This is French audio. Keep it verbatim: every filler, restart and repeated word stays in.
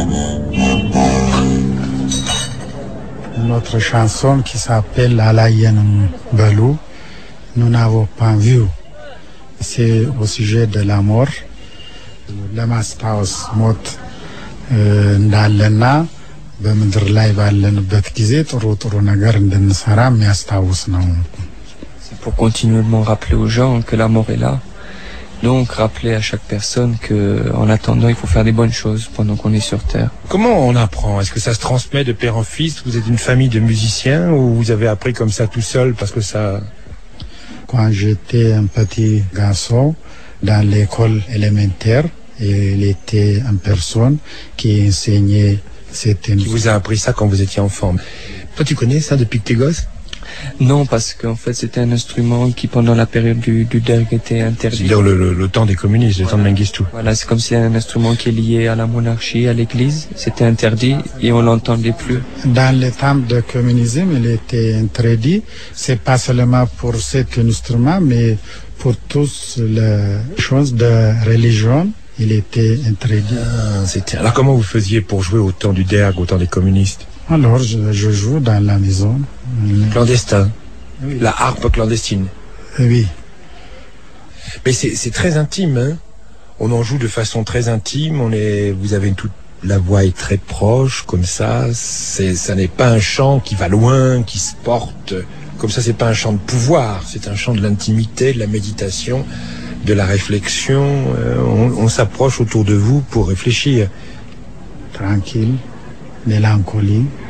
Notre chanson qui s'appelle Alayen Balou, nous n'avons pas vu. C'est au sujet de la mort. ለማስታወስ ሞት እንዳለና በምድር ላይ ባለንበት ጊዜ ጥሩ ጥሩ ነገር እንድንሰራ የሚያስታውስ ነው። C'est pour continuellement rappeler aux gens que la mort est là. Donc rappeler à chaque personne que en attendant il faut faire des bonnes choses pendant qu'on est sur terre. Comment on apprend? Est-ce que ça se transmet de père en fils? Vous êtes une famille de musiciens ou vous avez appris comme ça tout seul parce que ça... Quand j'étais un petit garçon dans l'école élémentaire, il était une personne qui enseignait cette... Qui vous a appris ça quand vous étiez enfant. Toi tu connais ça depuis que t'es gosse? Non, parce qu'en fait c'était un instrument qui pendant la période du, du derg était interdit. C'est-à-dire le, le, le temps des communistes, le voilà. temps de Mengistu. Voilà, c'est comme si c'est un instrument qui est lié à la monarchie, à l'église. C'était interdit et on l'entendait plus. Dans le temps du communisme, il était interdit. C'est pas seulement pour cet instrument, mais pour toutes les choses de religion. Il était interdit. Ah, c'était... Alors comment vous faisiez pour jouer au temps du derg, au temps des communistes? Alors je, je joue dans la maison. Clandestin. Oui. La harpe clandestine. Oui. Mais c'est, c'est très intime, hein. On en joue de façon très intime. On est, vous avez une toute, la voix est très proche, comme ça. C'est, ça n'est pas un chant qui va loin, qui se porte. Comme ça, c'est pas un chant de pouvoir. C'est un chant de l'intimité, de la méditation, de la réflexion. Euh, on, on s'approche autour de vous pour réfléchir. Tranquille, mélancolie.